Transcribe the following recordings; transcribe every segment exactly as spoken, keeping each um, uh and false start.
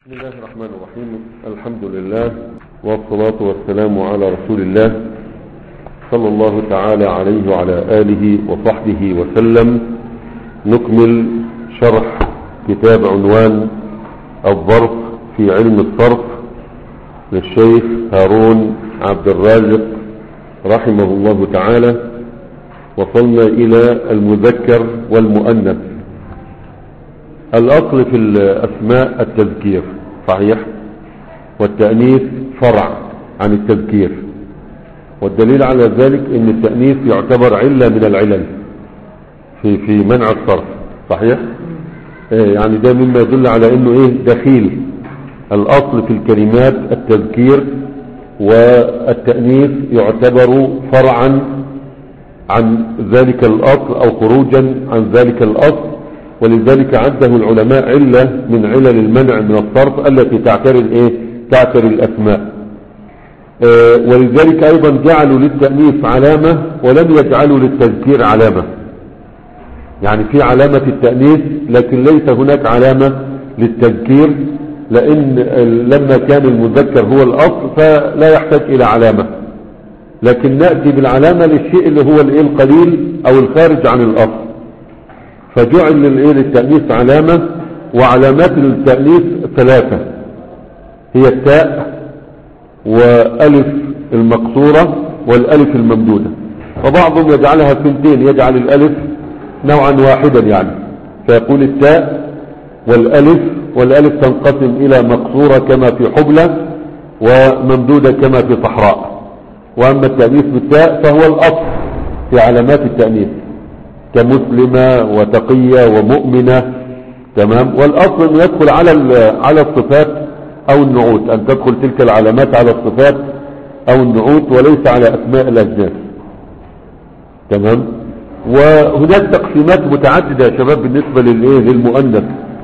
بسم الله الرحمن الرحيم. الحمد لله والصلاة والسلام على رسول الله صلى الله تعالى عليه وعلى آله وصحبه وسلم. نكمل شرح كتاب عنوان الظرف في علم الصرف للشيخ هارون عبد الرازق رحمه الله تعالى. وصلنا إلى المذكر والمؤنث. الأصل في الأسماء التذكير صحيح، والتأنيث فرع عن التذكير، والدليل على ذلك ان التأنيث يعتبر علة من العلل في في منع الصرف صحيح. إيه يعني ده مما يدل على انه ايه دخيل. الأصل في الكلمات التذكير، والتأنيث يعتبر فرعا عن ذلك الأصل او خروجا عن ذلك الأصل، ولذلك عده العلماء علة من علل المنع من الصرف التي تعتري الايه تعتري الاسماء. اه ولذلك ايضا جعلوا للتأنيث علامة ولم يجعلوا للتذكير علامة. يعني في علامة التأنيث لكن ليس هناك علامة للتذكير، لان لما كان المذكر هو الاصل فلا يحتاج الى علامة، لكن نأتي بالعلامة للشيء اللي هو الايه القليل او الخارج عن الاصل، فجعل للتأنيث علامة. وعلامات التأنيث ثلاثة، هي التاء وألف المقصورة والألف الممدودة، وبعضهم يجعلها ثنتين، يجعل الألف نوعا واحدا يعني، فيقول التاء والألف، والألف تنقسم إلى مقصورة كما في حبلة وممدودة كما في صحراء. وأما التأنيث بالتاء فهو الأصل في علامات التأنيث، كمسلمة وتقية ومؤمنة، تمام. والأصل أن يدخل على على الصفات أو النعوت، أن تدخل تلك العلامات على الصفات أو النعوت وليس على أسماء الأجناس، تمام. وهناك تقسيمات متعددة يا شباب بالنسبة للإيه للمؤنث،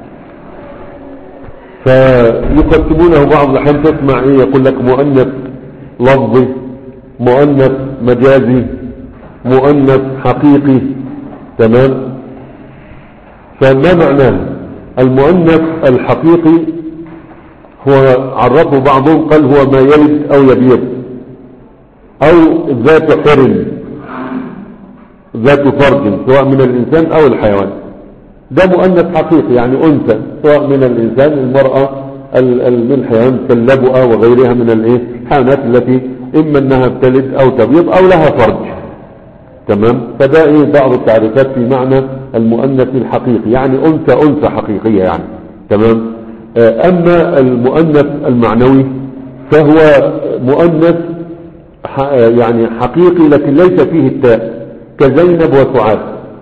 فيقسمونه بعض الأحيان تسمع إيه يقول لك مؤنث لفظي، مؤنث مجازي، مؤنث حقيقي، تمام. فما معناه المؤنث الحقيقي؟ هو عرفه بعضهم قال هو ما يلد او يبيض او ذات حرم، ذات فرج سواء من الانسان او الحيوان، ده مؤنث حقيقي يعني انثى سواء من الانسان المرأة من الحيوان كاللبؤة وغيرها من الايه الحيوانات التي اما انها بتلد او تبيض او لها فرج، تمام. فده ايه بعض التعريفات في معنى المؤنث الحقيقي، يعني انثى انثى حقيقية يعني، تمام. اما المؤنث المعنوي فهو مؤنث يعني حقيقي لكن ليس فيه التاء، كزينب وسعاد،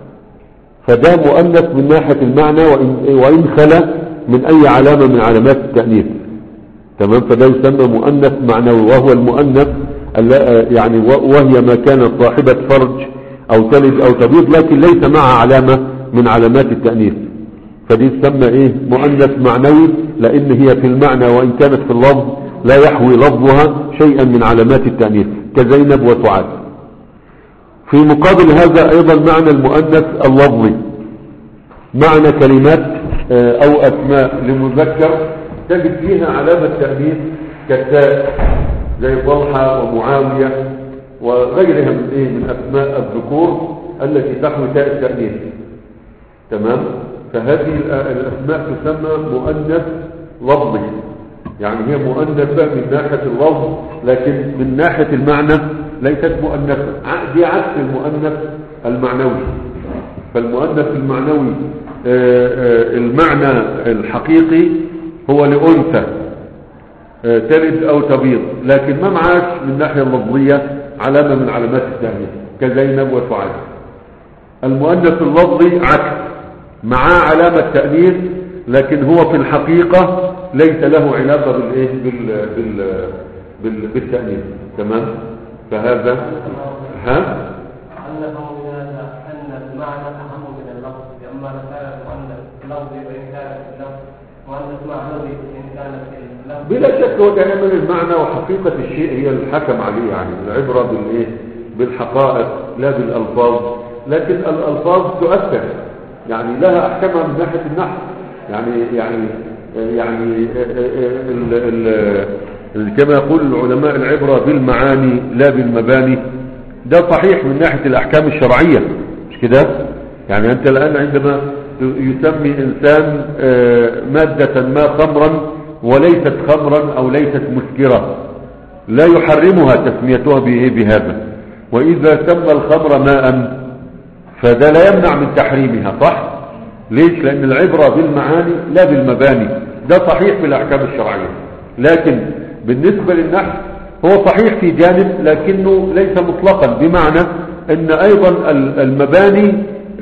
فده مؤنث من ناحية المعنى وإن, وإن خلا من اي علامة من علامات التأنيث، تمام. فده يسمى مؤنث معنوي، وهو المؤنث يعني وهي ما كانت صاحبة فرج او تلد او تبيض لكن ليس معها علامة من علامات التأنيث، فدي تسمى ايه مؤنث معنوي، لان هي في المعنى وان كانت في اللفظ لا يحوي لفظها شيئا من علامات التأنيث كزينب وسعاد. في مقابل هذا ايضا معنى المؤنث اللفظي، معنى كلمات او اسماء لمذكر تجد فيها علامة تأنيث كالتاء زي طلحة ومعاوية وغيرها من ايه من اسماء الذكور التي تحوي تاء التأنيث، تمام. فهذه الاسماء تسمى مؤنث لفظي، يعني هي مؤنثة من ناحية اللفظ لكن من ناحية المعنى ليست مؤنثة، دي عكس المؤنث المعنوي. فالمؤنث المعنوي المعنى الحقيقي هو لأنثى تلد او تبيض، لكن ما معاش من الناحية اللفظية علامة من علامات التأنيث كزينب وسعاد. المؤنث اللفظي عكس، معاه علامة تأنيث لكن هو في الحقيقة ليس له علاقة بالايه بال بال بال بالتأنيث، تمام. فهذا ها أن المعنى أهم من اللفظ، أما كان المؤنث لفظي وإن كان اللفظ مؤنث معنوي إن كان اللفظ بلا شك. هو دائما المعنى وحقيقة الشيء هي الحكم عليه، يعني العبرة بالايه بالحقائق لا بالألفاظ، لكن الألفاظ تؤثر يعني لها أحكامها من ناحية النحو، يعني يعني يعني ال ال كما يقول العلماء العبرة بالمعاني لا بالمباني، ده صحيح من ناحية الأحكام الشرعية، مش كده؟ يعني أنت الآن عندما يسمي إنسان مادة ما خمرا وليست خمرا أو ليست مسكرة، لا يحرمها تسميتها بهذا، وإذا سمى الخمر ماء فده لا يمنع من تحريمها، صح؟ ليش؟ لأن العبرة بالمعاني لا بالمباني، ده صحيح في الأحكام الشرعية. لكن بالنسبة للنحو هو صحيح في جانب لكنه ليس مطلقا، بمعنى أن أيضا المباني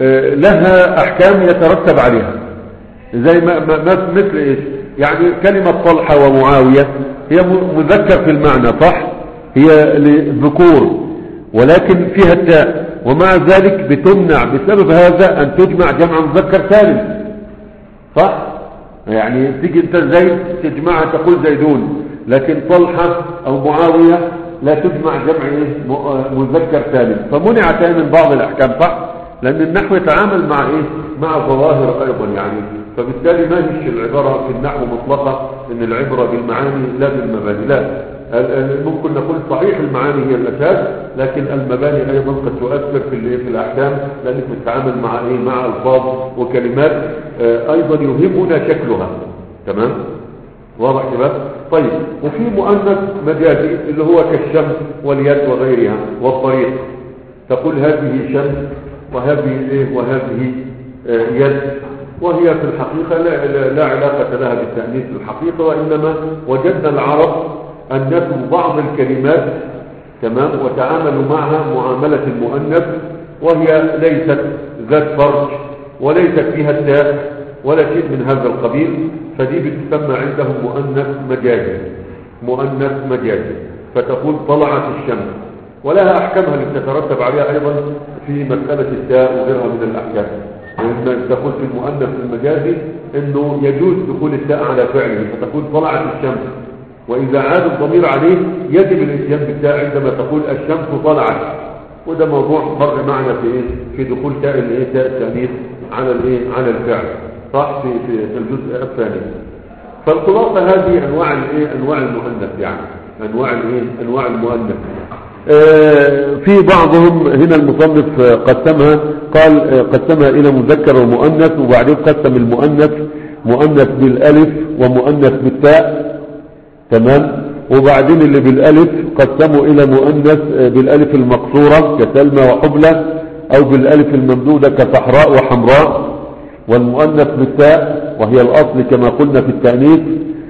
لها أحكام يترتب عليها، زي ما مثل إيش؟ يعني كلمة طلحة ومعاوية هي مذكر في المعنى، صح؟ هي للذكور ولكن فيها التاء، ومع ذلك بتمنع بسبب هذا أن تجمع جمع مذكر سالم، صح؟ يعني تيجي انت زيد تجمعها تقول زيدون، لكن طلحة أو معاوية لا تجمع جمع مذكر سالم، فمنعت من بعض الأحكام، صح؟ لأن النحو يتعامل مع إيه؟ مع ظواهر أيضا يعني، فبالتالي ما هيش العبارة في النحو مطلقة ان العبرة بالمعاني لا بالمباني، لا، ممكن نقول صحيح المعاني هي الأساس، لكن المباني أيضا قد تؤثر في في الأحكام، لأنك بتتعامل مع إيه؟ مع ألفاظ وكلمات أيضا يهمنا شكلها، تمام؟ واضح كده؟ طيب، وفي مؤنث مجازي اللي هو كالشمس واليد وغيرها والطريق، تقول هذه شمس وهذه إيه؟ وهذه يد، وهي في الحقيقة لا, لا, لا علاقة لها بالتأنيث الحقيقة، وإنما وجدنا العرب أنثوا بعض الكلمات، تمام، وتعاملوا معها معاملة المؤنث، وهي ليست ذات فرج وليست فيها التاء ولا شيء من هذا القبيل، فدي بتسمى عندهم مؤنث مجازي، مؤنث مجازي، فتقول طلعت الشمس، ولها أحكامها اللي تترتب عليها أيضا في مسألة التاء وغيرها من الأحكام. وإن تقول في المؤنث المجازي إنه يجوز دخول التاء على فعله، فتقول طلعت الشمس، وإذا عاد الضمير عليه يجب الاتيان بالتاء عندما تقول الشمس طلعت، وده موضوع مر معنا في إيه؟ في دخول تاء الايه؟ تاء التأنيث على الايه؟ على الفعل، صح؟ في في الجزء الثاني. فالخلاصة هذه أنواع الايه؟ أنواع المؤنث، يعني أنواع الايه؟ أنواع المؤنث. في بعضهم هنا المصنف قسمها، قال قسمها إلى مذكر ومؤنث، وبعدين قسم المؤنث مؤنث بالألف ومؤنث بالتاء، تمام، وبعدين اللي بالألف قسموا إلى مؤنث بالألف المقصورة كسلمى وحبلى، أو بالألف الممدودة كصحراء وحمراء، والمؤنث بالتاء وهي الأصل كما قلنا في التأنيث،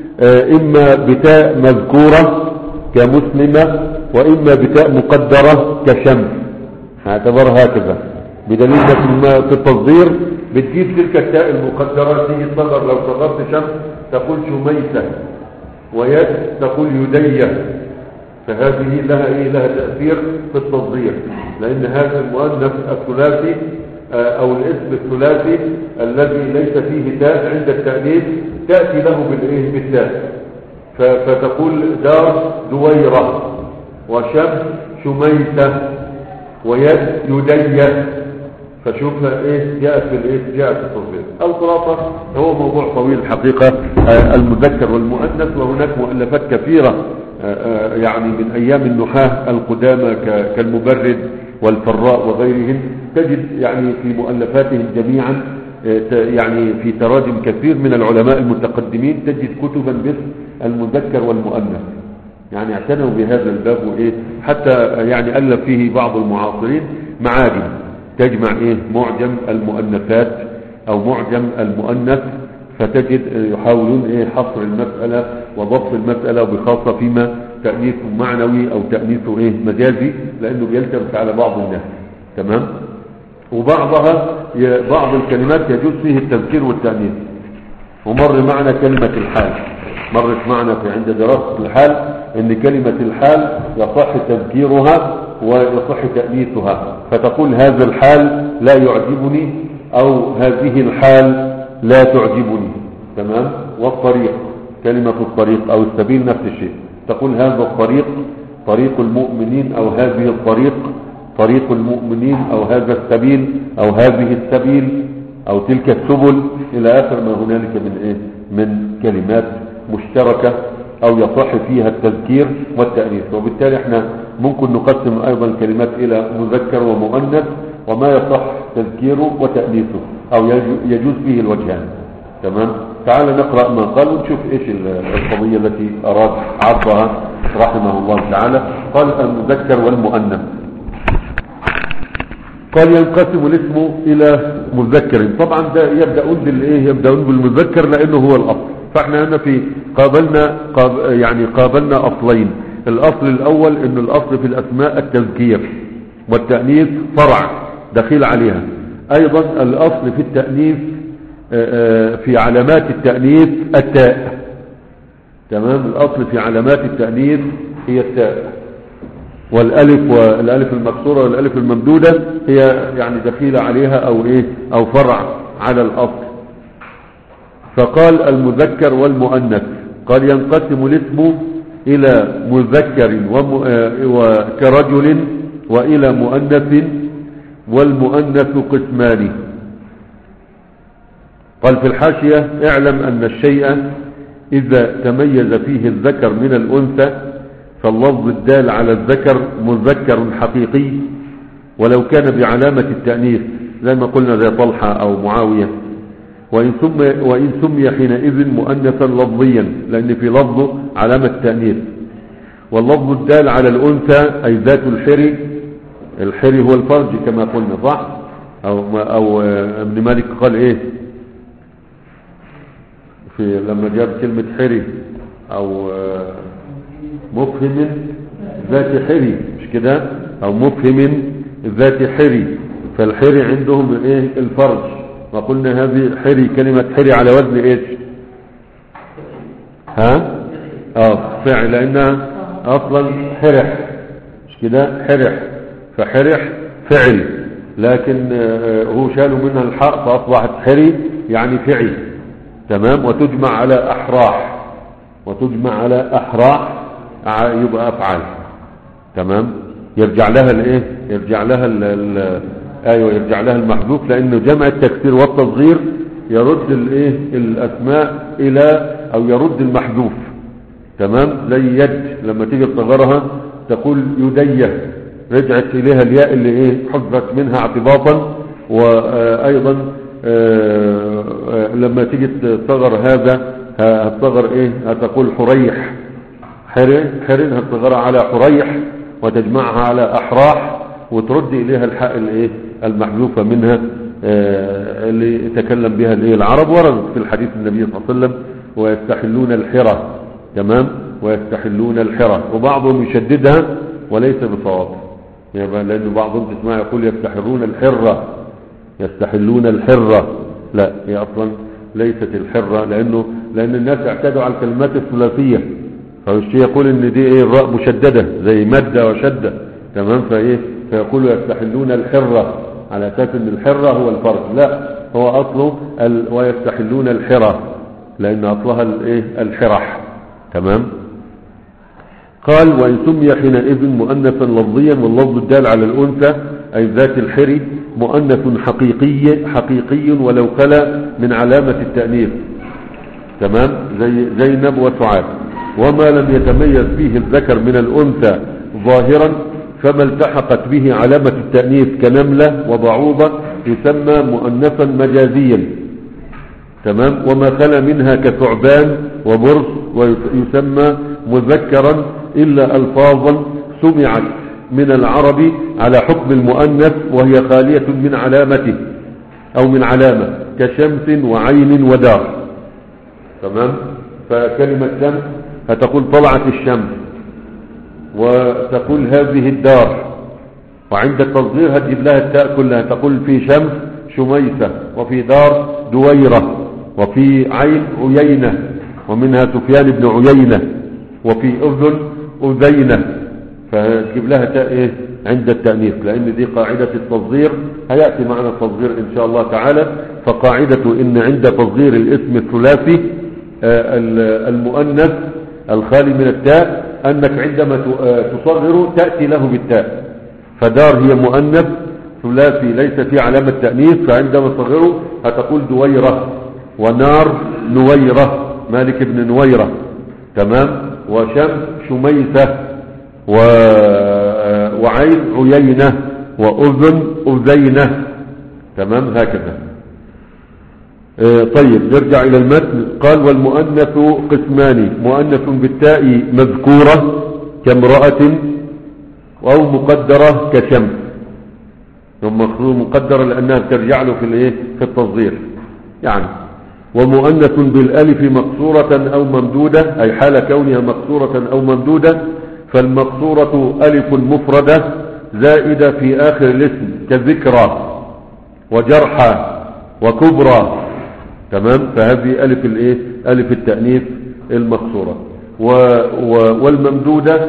إما بتاء مذكورة كمسلمة، وإما بتاء مقدرة كشمس، اعتبر هكذا، بدليل في التصدير بتجيب تلك التاء المقدرة، تيجي تصغر، لو صغرت شمس تقول شميسة، ويد تقول يدية، فهذه لها إيه؟ لها تأثير في التصدير، لأن هذا المؤنث الثلاثي أو الاسم الثلاثي الذي ليس فيه تاء عند التأنيث تأتي له بالإيه؟ بالتاء، فتقول دار دويرة، وشمس شميسة، ويد يدية، فشوفها ايه؟ جاءت في الايه؟ جاءت في التصوير. الخلاصة هو موضوع طويل الحقيقة، المذكر والمؤنث، وهناك مؤلفات كثيرة يعني من ايام النحاة القدامى كالمبرد والفراء وغيرهم، تجد يعني في مؤلفاتهم جميعا يعني في تراجم كثير من العلماء المتقدمين تجد كتبا باسم المذكر والمؤنث، يعني اعتنوا بهذا الباب، وايه حتى يعني ألف فيه بعض المعاصرين معاجم تجمع ايه؟ معجم المؤنثات او معجم المؤنث، فتجد يحاولون ايه؟ حصر المسألة وضبط المسألة، وبخاصة فيما تأنيث معنوي او تأنيث ايه؟ مجازي، لانه بيلتبس على بعض الناس، تمام. وبعضها بعض الكلمات يجوز فيه التذكير والتأنيث، ومر معنا كلمة الحال، مرت معنا في عند دراسة الحال ان كلمة الحال يصح تذكيرها ويصح تأنيثها، فتقول هذا الحال لا يعجبني، او هذه الحال لا تعجبني، تمام. والطريق، كلمة الطريق او السبيل نفس الشيء، تقول هذا الطريق طريق المؤمنين، او هذه الطريق طريق المؤمنين، او هذا السبيل او هذه السبيل، أو تلك السبل إلى آخر ما هنالك من إيه من كلمات مشتركة أو يصح فيها التذكير والتأنيث. وبالتالي احنا ممكن نقسم أيضا الكلمات إلى مذكر ومؤنث وما يصح تذكيره وتأنيثه أو يجوز فيه الوجهان. تمام. تعال نقرأ ما قال ونشوف إيش القضية التي أراد عرضها رحمه الله تعالى. قال المذكر والمؤنث. قال ينقسم الاسم إلى مذكر. طبعا ده يبدأون بالإيه يبدأون بالمذكر لأنه هو الأصل. فاحنا هنا في قابلنا قاب يعني قابلنا أصلين. الأصل الأول إن الأصل في الأسماء التذكير والتأنيث فرع دخيل عليها. أيضا الأصل في التأنيث في علامات التأنيث التاء. تمام. الأصل في علامات التأنيث هي التاء والألف والألف المكسورة والألف الممدودة هي يعني دخيلة عليها أو إيه أو فرع على الأصل. فقال المذكر والمؤنث. قال ينقسم الاسم إلى مذكر وكرجل وإلى مؤنث والمؤنث قسمان. قال في الحاشية اعلم أن الشيء إذا تميز فيه الذكر من الأنثى فاللفظ الدال على الذكر مذكر حقيقي ولو كان بعلامة التأنيث زي ما قلنا زي طلحة أو معاوية، وإن سمي, وإن سمي حينئذ مؤنثا لفظيا لأن في لفظه علامة التأنيث. واللفظ الدال على الأنثى أي ذات الحري. الحري هو الفرج كما قلنا صح. أو, أو ابن مالك قال إيه في لما جاب كلمة حري أو مفهم ذات حري مش كده أو مفهم ذات حري. فالحري عندهم إيه الفرج. وقلنا هذه حري كلمة حري على وزن إيش ها اه فعل لأنها أصلا حرح مش كده حرح. فحرح فعل لكن هو شالوا منها الحاء فأصبحت حري يعني فعل. تمام. وتجمع على أحراح وتجمع على أحراح يبقى أفعال. تمام. يرجع لها الايه يرجع لها ال ال ايوه يرجع لها المحذوف لانه جمع التكسير والتصغير يرد الايه الاسماء الى او يرد المحذوف. تمام. زي يد لما تيجي تصغرها تقول يديه رجعت اليها الياء اللي ايه حذفت منها اعتباطا. وايضا لما تيجي تصغر هذا هتصغر ايه هتقول حريح حرن حرن هتصغرها على حريح وتجمعها على أحراح وترد إليها الحاء الايه المحذوفة منها اللي تكلم بها الايه العرب. وردت في الحديث النبي صلى الله عليه وسلم ويستحلون الحرة. تمام. ويستحلون الحرة وبعضهم يشددها وليس بصواب يعني لأنه بعضهم تسمع يقول يستحلون الحرة يستحلون الحرة لا هي أصلا ليست الحرة لأنه لأن الناس اعتادوا على الكلمات الثلاثية فالشيء يقول ان دي ايه الراء مشددة زي مادة وشدة. تمام. فايه فيقولوا يستحلون الحرة على اساس ان الحرة هو الفرج. لا هو اصله ال... ويستحلون الحرة لان اصلها الايه الحرح. تمام. قال وان سمي حينئذ مؤنثا لفظيا واللفظ الدال على الانثى اي ذات الحري مؤنث حقيقي حقيقي ولو خلا من علامة التأنيث. تمام. زي زينب وسعاد. وما لم يتميز فيه الذكر من الأنثى ظاهرا فما التحقت به علامة التأنيث كنملة وبعوضة يسمى مؤنثا مجازيا. تمام. وما خلا منها كثعبان وبرص ويسمى مذكرا إلا ألفاظا سمعت من العرب على حكم المؤنث وهي خالية من علامته أو من علامة كشمس وعين ودار. تمام. فكلمة شمس فتقول طلعت الشمس وتقول هذه الدار وعند التصغير هتجيب لها التاء كلها تقول في شمس شميسة وفي دار دويرة وفي عين عيينة ومنها سفيان بن عيينة وفي أذن أذينة فتجيب لها تاء إيه عند التأنيث لأن دي قاعدة التصغير هيأتي معنا التصغير إن شاء الله تعالى. فقاعدة إن عند تصغير الاسم الثلاثي المؤنث الخالي من التاء أنك عندما تصغر تأتي له بالتاء. فدار هي مؤنث ثلاثي ليس فيه علامة تأنيث، فعندما تصغره هتقول دويرة، ونار نويرة، مالك بن نويرة، تمام، وشمس شميسة، و... وعين عيينة، وأذن أذينة، تمام، هكذا. اه طيب نرجع إلى المتن. قال والمؤنث قسمان، مؤنث بالتاء مذكورة كامرأة، أو مقدرة كشمس. ثم مقدرة لأنها ترجع له في الايه في التصغير يعني. ومؤنث بالالف مقصورة أو ممدودة، أي حال كونها مقصورة أو ممدودة. فالمقصورة ألف مفردة زائدة في آخر الاسم كذكرى وجرحى وكبرى، تمام. فهذه ألف الايه ألف التأنيث المقصورة. و و والممدودة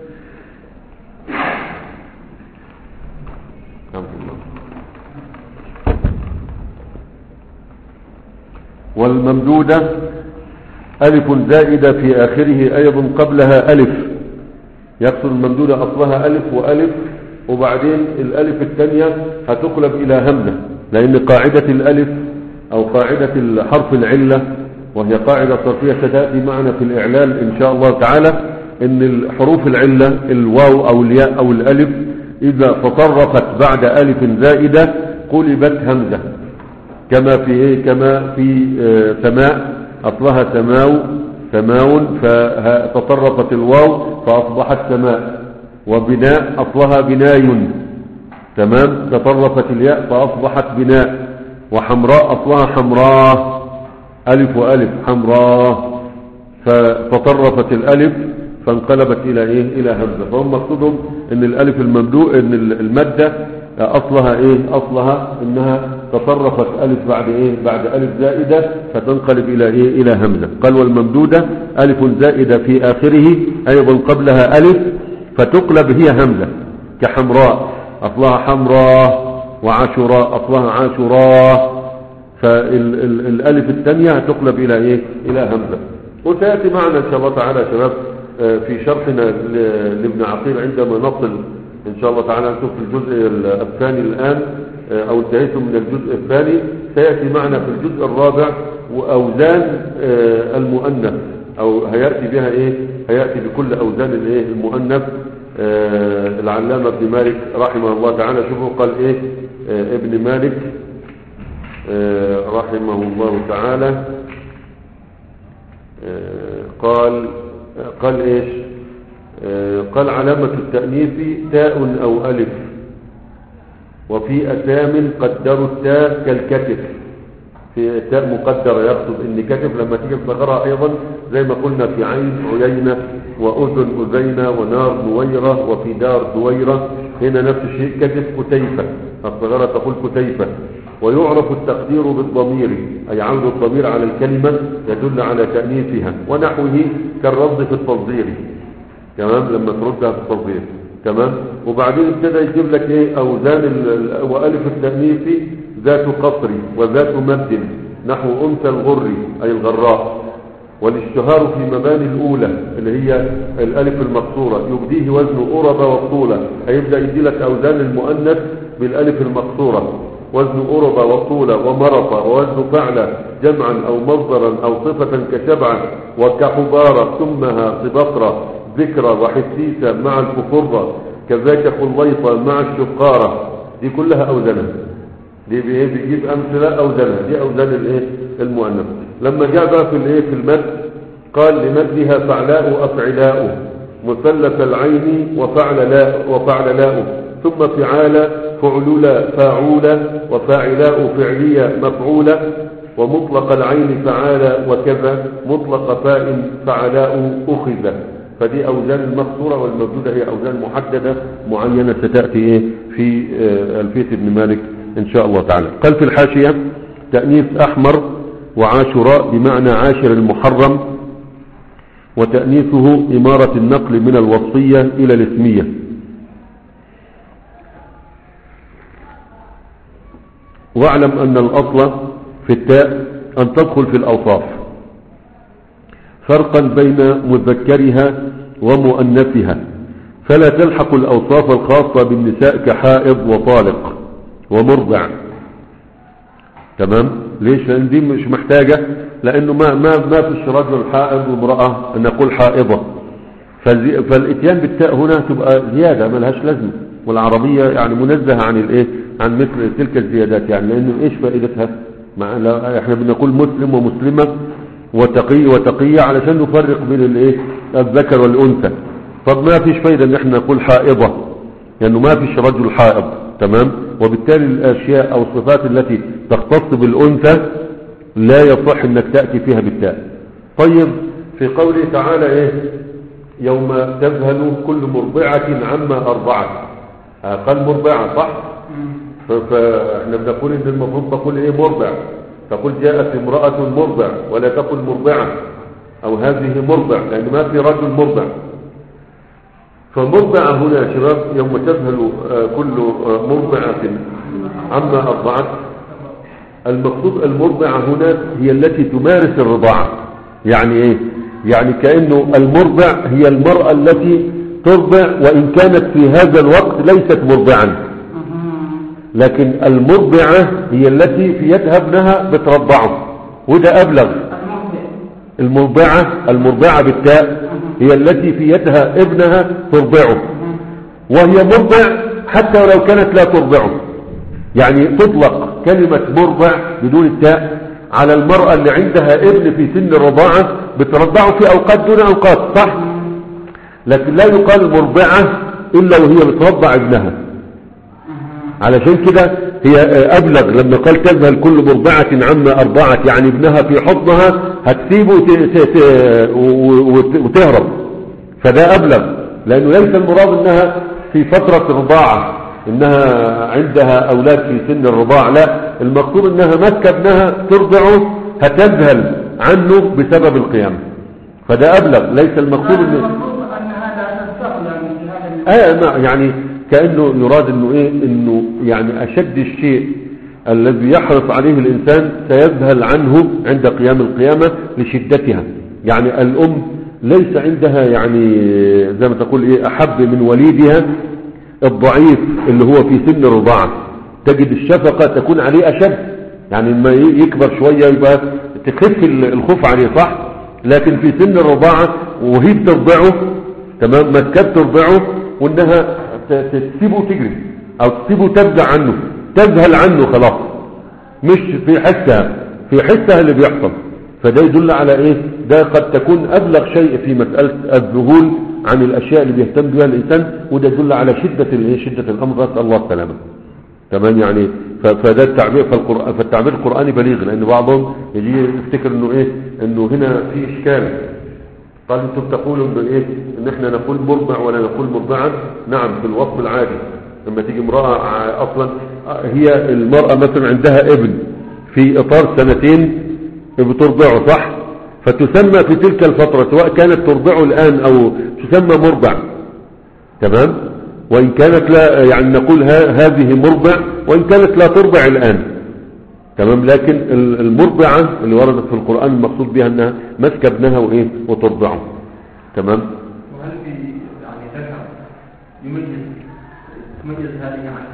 والممدودة ألف زائدة في آخره أيضا قبلها ألف. يقصد الممدودة أصلها ألف وألف، وبعدين الألف الثانية هتقلب إلى همزة، لأن قاعدة الألف أو قاعدة الحرف العلة، وهي قاعدة صرفية ستأتي معنا في الإعلال إن شاء الله تعالى، إن الحروف العلة الواو أو الياء أو الألف إذا تطرفت بعد ألف زائدة قلبت همزة، كما في إيه كما في آه سماء أصلها سماو سماو فتطرفت الواو فأصبحت سماء. وبناء أصلها بناي، تمام، تطرفت الياء فأصبحت بناء. وحمراء أصلها حمراء، ألف وألف حمراء، فتطرفت الألف فانقلبت إلى إيه إلى همزة. فهم مقصودهم إن الألف الممدوء إن المادة أصلها إيه أصلها إنها تطرفت ألف بعد إيه بعد ألف زائدة فتنقلب إلى إيه إلى همزة. قال والممدودة ألف زائدة في آخره أيضا قبلها ألف فتقلب هي همزة، كحمراء أصلها حمراء، وعاشوراء أصلها عاشوراء، فالألف الثانية تقلب إلى إيه إلى همزة. وسيأتي معنا إن شاء الله تعالى يا شباب في شرحنا لابن عقيل عندما نصل إن شاء الله تعالى نشوف الجزء الثاني الآن، أو انتهيتم من الجزء الثاني. سيأتي معنا في الجزء الرابع وأوزان المؤنث، أو هيأتي بها إيه هيأتي بكل أوزان الإيه المؤنث. العلامة ابن مالك رحمه الله تعالى، شوفوا قال إيه ابن مالك رحمه الله تعالى، قال قال إيش قال علامة التأنيث تاء أو ألف، وفي أسام قدروا التاء كالكتف، في تاء مقدرة يقصد إن كتف لما تيجي تصغرها أيضا زي ما قلنا في عين عيينة، وأذن أذينة، ونار نويرة، وفي دار دويرة. هنا نفس الشيء كتف كتيفة، الصغيرة تقول كتيفة. ويعرف التقدير بالضمير، أي عود الضمير على الكلمة يدل على تأنيثها، ونحوه كالرفض في التصغير، تمام، لما تردها في التصغير، تمام. وبعدين ابتدى يجيب لك ايه اوزان والف التأنيث ذات قصر وذات مد، نحو انثى الغر اي الغراء. والاشتهار في مباني الاولى اللي هي الالف المقصورة يبديه وزن قرب والطولة، هيبدأ يدي لك اوزان المؤنث بالالف المقصورة، وزن قرب والطولة ومرط، ووزن فعل جمعا او مصدرا او صفة كشبعة وكحبارة ثمها صبقرة ذكرى وحسيسة مع الكفرة، كذاك خليطة مع الشقارة. دي كلها أوزانها، دي بيجيب أمثلة أوزانها، دي أوزان الايه المؤنث. لما جاء بقى في الايه في المد قال لمدها فعلاء أفعلاء مثلث العين وفعللاء وفعللاء، ثم فعال فعلولا فاعولا وفاعلاء فعلية مفعولة، ومطلق العين فعال وكذا مطلق فاء فعلاء أخذ. فدي أوزان المقصورة، والموجودة هي أوزان محددة معينة ستأتي إيه في ألفية ابن مالك إن شاء الله تعالى. قال في الحاشية تأنيث أحمر وعاشراء بمعنى عاشر المحرم، وتأنيثه إمارة النقل من الوصية إلى الاسمية. واعلم أن الأصل في التاء أن تدخل في الأوصاف، فرقا بين مذكرها ومؤنثها، فلا تلحق الأوصاف الخاصة بالنساء كحائض وطالق، ومرضع. تمام. ليش؟ لان دي مش محتاجة، لانه ما ما ما فيش رجل حائض وامرأة ان نقول حائضة، فالاتيان بالتاء هنا تبقى زيادة ملهاش لازمة، والعربية يعني منزهة عن الايه، عن مثل تلك الزيادات، يعني لانه ايش فائدتها؟ مع احنا بنقول مسلم ومسلمة وتقي وتقية علشان نفرق بين الايه، الذكر والانثى. طب ما فيش فايدة ان احنا نقول حائضة، لانه ما فيش رجل حائض. تمام. وبالتالي الاشياء او الصفات التي تختص بالانثى لا يصح انك تأتي فيها بالتاء. طيب في قوله تعالى ايه، يوم تذهل كل مرضعة عما ارضعت، قال مرضعة صح؟ فاحنا بنقول ان المفروض تقول ايه، مرضع، تقول جاءت امرأة مرضع، ولا تقول مرضعة او هذه مرضع، لان ما في رجل مرضع. فمرضعة هنا يا شباب، يوم تذهل كل مرضعة عما ارضعت، المقصود المرضعة هنا هي التي تمارس الرضاعة. يعني ايه؟ يعني كأنه المرضع هي المرأة التي ترضع وإن كانت في هذا الوقت ليست مرضعا، لكن المرضعة هي التي في يدها ابنها بترضعه، وده أبلغ. المرضعة المرضعة بالتاء هي التي في يدها ابنها ترضعه، وهي مرضع حتى ولو كانت لا ترضعه. يعني تطلق كلمة مرضع بدون التاء على المرأة اللي عندها ابن في سن الرضاعة بترضعه في أوقات دون أوقات، صح؟ لكن لا يقال مرضعة إلا وهي بترضع ابنها. علشان كده هي أبلغ لما قال تذهل كل مرضعة عما أرضعت، يعني ابنها في حضنها هتسيبه وتهرب، فده أبلغ، لأنه ليس المراد إنها في فترة رضاعة، إنها عندها أولاد في سن الرضاع، لا، المقصود إنها ماسكة ابنها ترضعه هتذهل عنه بسبب القيام، فده أبلغ. ليس المقصود إنه آه يعني كأنه يراد إنه إيه، إنه يعني أشد الشيء الذي يحرص عليه الإنسان سيذهل عنه عند قيام القيامة لشدتها. يعني الأم ليس عندها يعني زي ما تقول إيه أحب من وليدها الضعيف اللي هو في سن الرضاعة، تجد الشفقة تكون عليه أشد، يعني لما يكبر شوية يبقى تخف الخوف عليه، صح؟ لكن في سن الرضاعة وهي بترضعه، تمام، ما تكاد ترضعه وانها تسيبه تجري او تسيبه تبدأ عنه، تذهل عنه خلاص، مش في حسها في حسها اللي بيحصل. فده يدل على ايه؟ ده قد تكون ابلغ شيء في مسألة الذهول عن الاشياء اللي بيهتم بها الانسان، وده يدل على شدة الايه، شدة الامر، نسأل الله السلامة. تمام. يعني فده التعبير في القرآن، فالتعبير القرآني بليغ، لان بعضهم يجي يفتكر انه ايه، انه هنا في اشكال، قال انتم بتقولوا انه ايه، ان احنا نقول مرضع ولا نقول مرضعا. نعم، في الوصف العادي لما تيجي امرأة اصلا هي المرأة مثلا عندها ابن في اطار سنتين بترضعه، صح؟ فتسمى في تلك الفترة سواء كانت ترضعه الان او تسمى مرضع، تمام، وان كانت لا، يعني نقول هذه مرضع وان كانت لا ترضع الان، تمام. لكن المرضعة اللي وردت في القرآن المقصود بها انها ماسكه ابنها وايه وترضعه، تمام. وهل في يعني ذكر يميز يميز هذه يعني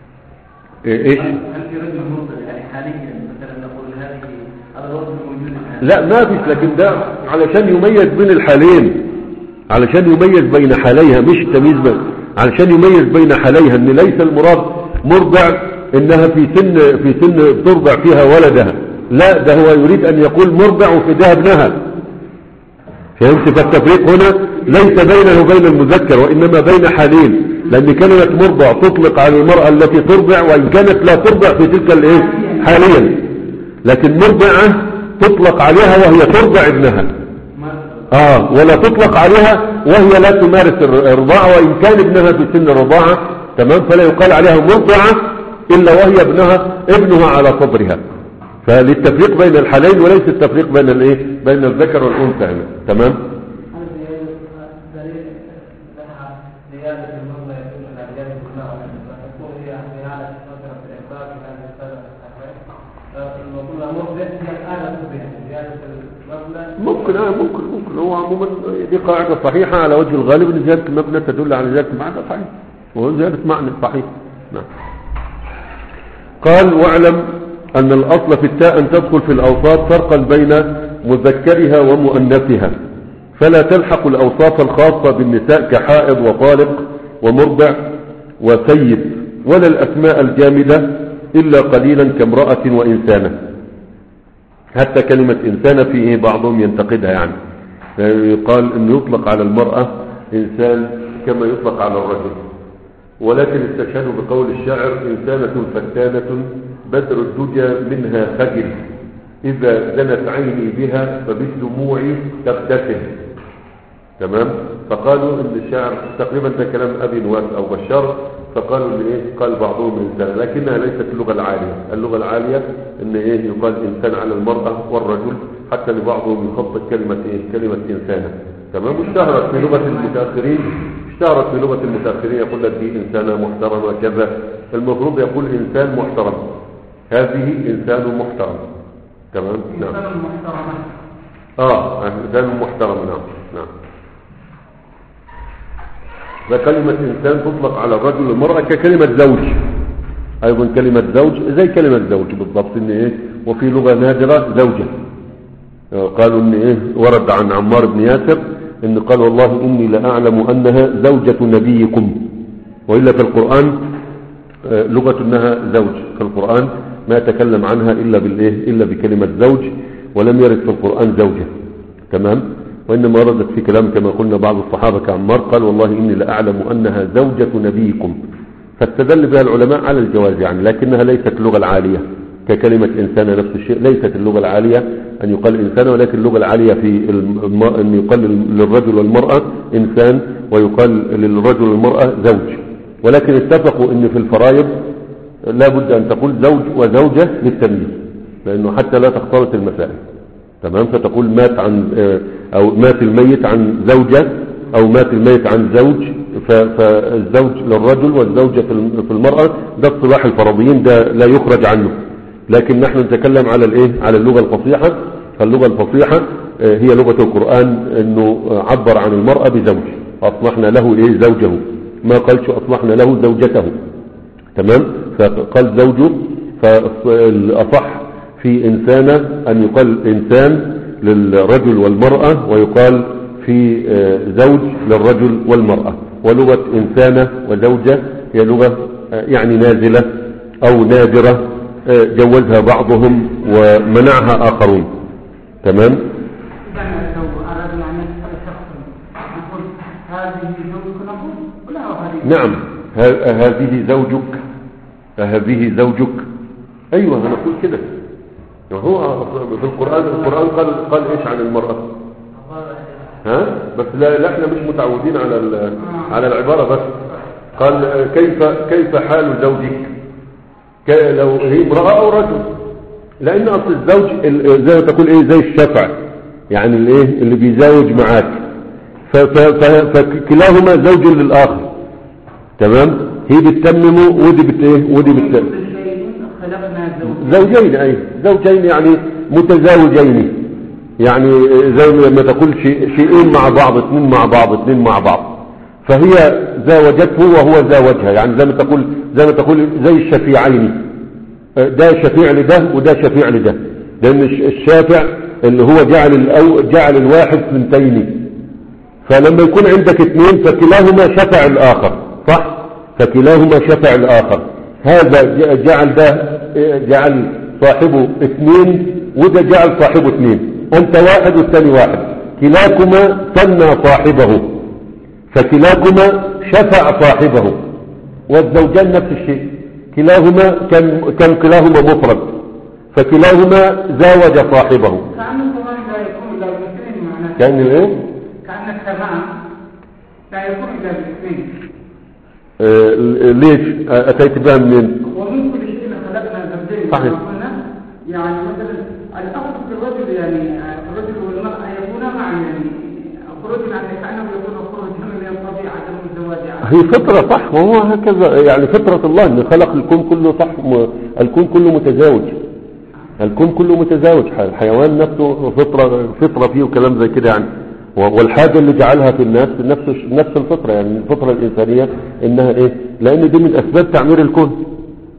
ايش؟ هل في رجل مرضع يعني حاليا مثلا نقول هذه هذا الوصف موجود الان؟ لا ما فيش، لكن ده علشان يميز بين الحالين، علشان يميز بين حاليها، مش تمييز بين، علشان يميز بين حاليها، ان ليس المراد مرضع انها في سن في سن ترضع فيها ولدها، لا، ده هو يريد ان يقول مرضع وفي ده ابنها. فهمت؟ فالتفريق هنا ليس بينه وبين المذكر، وانما بين حالين، لان كلمة مرضع تطلق على المرأة التي ترضع وان كانت لا ترضع في تلك الايه حاليا، لكن مرضعة تطلق عليها وهي ترضع ابنها، اه، ولا تطلق عليها وهي لا تمارس الرضاعة وان كان ابنها في سن الرضاعة، تمام. فلا يقال عليها مرضعة إلا وهي ابنها ابنها على صدرها. فللتفريق بين الحالين وليس التفريق بين الايه، بين الذكر والأنثى هنا، تمام. ممكن اه ممكن ممكن هو عموما دي قاعدة صحيحة على وجه الغالب ان زيادة المبنى تدل على زيادة المعنى، صحيح، وهو زيادة معنى صحيح. نعم. قال واعلم أن الأصل في التاء أن تدخل في الأوصاف فرقا بين مذكرها ومؤنثها، فلا تلحق الأوصاف الخاصة بالنساء كحائض وطالق ومرضع وسيد، ولا الأسماء الجامدة إلا قليلا كامرأة وإنسانة. حتى كلمة إنسانة فيه بعضهم ينتقدها، يعني يقال أنه يطلق على المرأة إنسان كما يطلق على الرجل، ولكن استشهدوا بقول الشاعر إنسانة فتانة بدر الدجى منها خجل، إذا زنت عيني بها فبالدموع تغتسل. تمام. فقالوا ان الشاعر تقريبا ده كلام ابي نواس او بشار، فقالوا ان ايه قال بعضهم انسان، لكنها ليست اللغه العاليه. اللغه العاليه ان ايه يقال انسان على المراه والرجل، حتى لبعضهم يخطط كلمه ايه كلمه انسانه. تمام. اشتهرت في لغه المتاخرين اشتهرت في لغه المتاخرين يقول لك دي انسانه محترمه كذا، المفروض يقول انسان محترم، هذه انسان محترم. تمام. نعم. إنسان محترم. اه انسان محترم. نعم نعم. فكلمة إنسان تطلق على الرجل والمرأة ككلمة زوج، أيضا كلمة زوج زي كلمة زوج بالضبط. إن إيه وفي لغة نادرة زوجة. قالوا إن إيه ورد عن عمار بن ياسر إن قال والله إني لأعلم أنها زوجة نبيكم، وإلا في القرآن لغة أنها زوج، في القرآن ما يتكلم عنها إلا بالإيه إلا بكلمة زوج، ولم يرد في القرآن زوجة. تمام. وإنما وردت في كلام كما قلنا بعض الصحابة كعمار قال والله إني لأعلم أنها زوجة نبيكم، فاستدل بها العلماء على الجواز يعني، لكنها ليست اللغة العالية ككلمة إنسان. نفس الشيء ليست اللغة العالية أن يقال إنسان، ولكن اللغة العالية في الم... أن يقال للرجل والمرأة إنسان، ويقال للرجل والمرأة زوج. ولكن اتفقوا أن في الفرائض لا بد أن تقول زوج وزوجة للتمييز، لأنه حتى لا تختلط المسائل. تمام. فتقول مات عن أو مات الميت عن زوجة أو مات الميت عن زوج، فالزوج للرجل والزوجة في المرأة، ده اصطلاح الفرضيين، ده لا يخرج عنه. لكن نحن نتكلم على الايه على اللغة الفصيحة. فاللغة الفصيحة هي لغة القرآن، انه عبر عن المرأة بزوج، اصلحنا له ايه زوجه، ما قالش اصلحنا له زوجته. تمام. فقال زوجه. فالأصح في إنسانة أن يقال إنسان للرجل والمرأة، ويقال في زوج للرجل والمرأة. ولغة إنسانة وزوجة هي لغة يعني نازلة أو نادرة، جوزها بعضهم ومنعها آخرون. تمام. نعم. هذه زوجك، هذه زوجك. أيوة أنا أقول كده. هو في القرآن القرآن قال قال إيش عن المرأة؟ ها بس لا, لا احنا مش متعودين على على العبارة. بس قال كيف كيف حال زوجك، لو هي امرأة أو رجل، لأن أصل الزوج زي ما تقول إيه زي الشفع، يعني الإيه اللي بيزاوج معاك، فكلاهما زوج للآخر. تمام. هي بتتممه ودي بت إيه ودي بت زوجين. أي زوجين يعني متزاوجين، يعني زي ما تقول شيء شيئين مع بعض، اثنين مع بعض اثنين مع بعض. فهي زاوجته وهو زاوجها، يعني زي ما تقول زي ما تقول زي الشفيعين، ده شفيع لده وده شفيع لده، لأن الشافع اللي هو جعل الأو جعل الواحد ثنتين، فلما يكون عندك اثنين فكلاهما شفع الآخر، صح؟ فكلاهما شفع الآخر. هذا جعل ده جعل صاحبه اثنين، وده جعل صاحبه اثنين، أنت واحد والثاني واحد، كلاكما ثنى صاحبه، فكلاكما شفع صاحبه. والزوجان نفس الشيء، كلاهما كان كان كلاهما مفرد، فكلاهما زاوج صاحبه. كأنه كمان لا يكون إلا بالاثنين معناه. كأن الايه؟ كأن التمام لا يكون إلا بالاثنين. آه ليش أتيت بها منين؟ ومن كل شيء خلقنا زوجين. صحيح. يعني مثلا الأصل في الرجل يعني الرجل والمرأة يكونا معا، يعني خروج يعني كأنه يكون خروج من الطبيعة من الزواج. هي فطرة، صح، وهو هكذا يعني فطرة الله ان خلق الكون كله، صح، الكون كله متزاوج، الكون كله متزاوج، الحيوان نفسه فطرة فطرة فيه وكلام زي كده يعني. والحاجة اللي جعلها في الناس نفس نفس الفطرة، يعني الفطرة الإنسانية انها ايه، لان دي من اسباب تعمير الكون،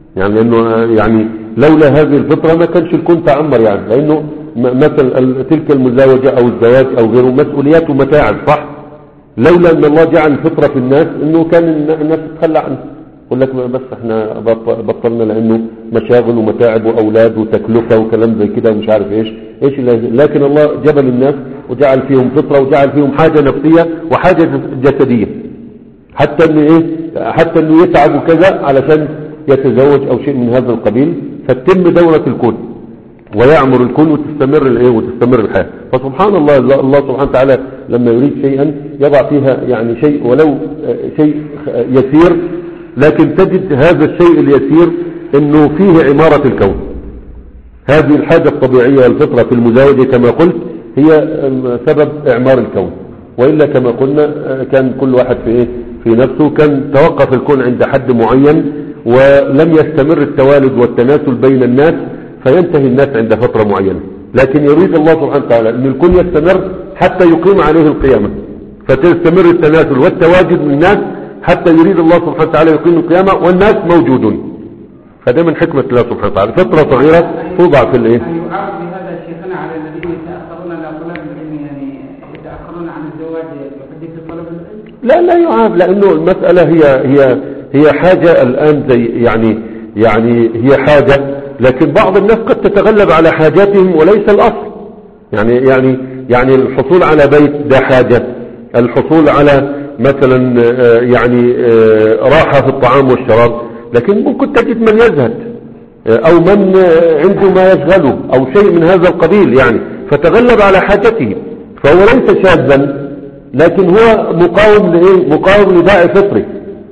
يعني لأنه يعني لولا هذه الفطرة ما كانش الكون تعمر يعني، لأنه مثل تلك المزاوجة أو الزواج أو غيره مسؤوليات ومتاعب صح. لولا أن الله جعل الفطرة في الناس إنه كان الناس تتخلى عنه، يقول لك بس احنا بطلنا لأنه مشاغل ومتاعب وأولاد وتكلفة وكلام زي كده ومش عارف إيش إيش. لكن الله جبل الناس وجعل فيهم فطرة وجعل فيهم حاجة نفسية وحاجة جسدية، حتى إنه إيه حتى إنه يتعب وكذا علشان يتزوج أو شيء من هذا القبيل، فتتم دورة الكون ويعمر الكون وتستمر الايه وتستمر الحياة. فسبحان الله الله سبحانه وتعالى لما يريد شيئا يضع فيها يعني شيء ولو شيء يسير، لكن تجد هذا الشيء اليسير انه فيه عمارة الكون. هذه الحاجة الطبيعية والفطرة في المزاوجة كما قلت هي سبب اعمار الكون، وإلا كما قلنا كان كل واحد في ايه في نفسه، كان توقف الكون عند حد معين ولم يستمر التوالد والتناسل بين الناس فينتهي الناس عند فترة معينة. لكن يريد الله سبحانه وتعالى أن الكل يستمر حتى يقيم عليه القيامة، فتستمر التناسل والتواجد من الناس حتى يريد الله سبحانه وتعالى يقيم القيامة والناس موجودون. فده من حكمة الله سبحانه وتعالى، فترة صغيرة توضع في الايه. يعرض بهذا شيخنا على الذين يتأخرون على طلب العلم، يعني يتأخرون عن الزواج بحديث طلب العلم. لا لا يعاب، لأنه المسألة هي هي هي حاجة الآن زي يعني يعني هي حاجة، لكن بعض الناس قد تتغلب على حاجاتهم وليس الأصل. يعني يعني يعني الحصول على بيت ده حاجة، الحصول على مثلا يعني راحة في الطعام والشراب، لكن ممكن تجد من يزهد أو من عنده ما يشغله أو شيء من هذا القبيل يعني فتغلب على حاجته، فهو ليس شاذا لكن هو مقاوم لإيه مقاوم لداعي فطري.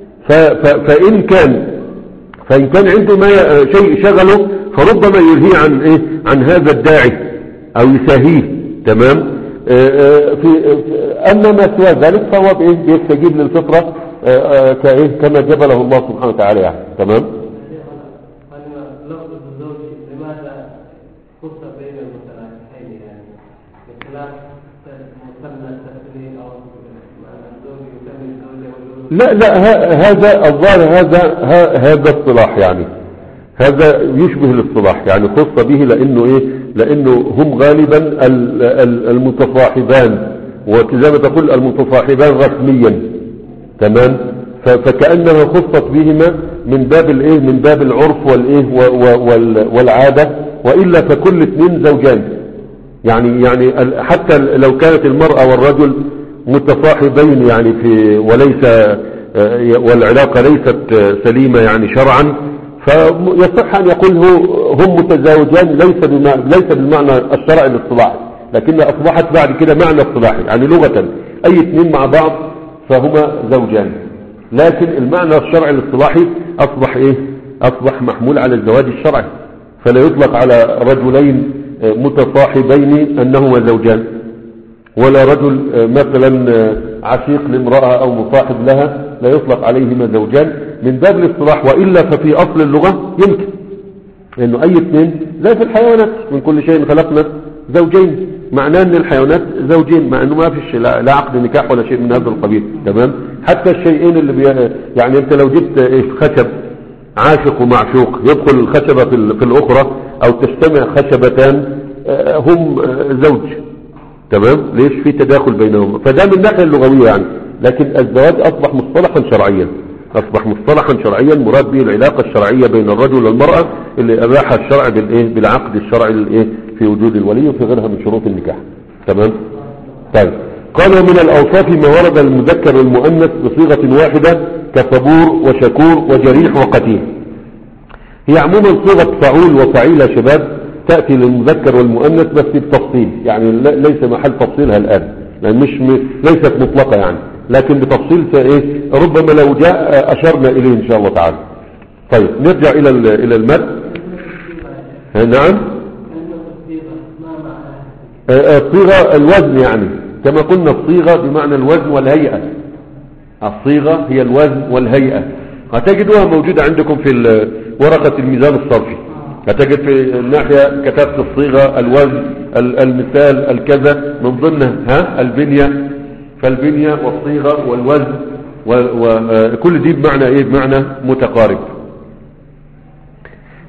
فإن كان فإن كان عنده ما شيء شغله فربما يلهي عن إيه عن هذا الداعي أو يساهيه. تمام. في أما ما سوى ذلك فهو بإيه بيستجيب للفطرة كإيه كما جبله الله سبحانه وتعالى يعني. تمام. لفظ الزوج لماذا خص بين المتلاحقين يعني بخلاف مثنى التثنية أو الزوج يسمي الزوجة؟ لا لا هذا الظاهر هذا هذا الصلاح يعني هذا يشبه الاصطلاح يعني خص به لانه ايه لانه هم غالبا المتصاحبان وكذا ما تقول المتصاحبان رسميا. تمام. فكأنها خصت بهما من باب الايه من باب العرف والايه والعادة، وإلا فكل اثنين زوجان يعني يعني حتى لو كانت المرأة والرجل متصاحبين يعني في وليس والعلاقة ليست سليمة يعني شرعا، فيصح أن يقول هم متزاوجان ليس ليس بالمعنى الشرعي الاصطلاحي، لكنها أصبحت بعد كده معنى اصطلاحي يعني لغة أي اثنين مع بعض فهما زوجان، لكن المعنى الشرعي الاصطلاحي أصبح إيه أصبح محمول على الزواج الشرعي، فلا يطلق على رجلين متصاحبين أنهما زوجان، ولا رجل مثلا عشيق لامرأة أو مصاحب لها لا يطلق عليهما زوجان من باب الاصطلاح، وإلا ففي أصل اللغة يمكن لأنه أي اثنين زي في الحيوانات من كل شيء خلقنا زوجين، معناه أن الحيوانات زوجين مع أنه ما فيش لا عقد نكاح ولا شيء من هذا القبيل. تمام. حتى الشيئين اللي بي يعني أنت لو جبت خشب عاشق ومعشوق يدخل الخشبة في الأخرى أو تجتمع خشبتان هم زوج. تمام. ليش؟ في تداخل بينهم، فده من الناحية اللغوية يعني. لكن الزواج أصبح مصطلحا شرعيا أصبح مصطلحا شرعيا مراد به العلاقة الشرعية بين الرجل والمرأة اللي أباحها الشرع بالإيه بالعقد الشرعي الإيه في وجود الولي وفي غيرها من شروط النكاح. تمام. طيب قال من الأوصاف ما ورد المذكر والمؤنث بصيغة واحدة كصبور وشكور وجريح وقتيل. هي عموما صيغة فعول وفعيل يا شباب تأتي للمذكر والمؤنث بس بتفصيل يعني ليس محل تفصيلها الآن لأن مش ليست مطلقة يعني، لكن بتفصيل ايه ربما لو جاء أشرنا إليه إن شاء الله تعالى. طيب نرجع إلى إلى المد. نعم. الصيغة الوزن يعني كما قلنا الصيغة بمعنى الوزن والهيئة. الصيغة هي الوزن والهيئة، هتجدوها موجودة عندكم في ورقة الميزان الصرفي، هتجد في الناحية كتابة الصيغة الوزن المثال الكذا من ضمنها ها البنية، فالبنية والصيغة والوزن وكل دي بمعنى ايه بمعنى متقارب.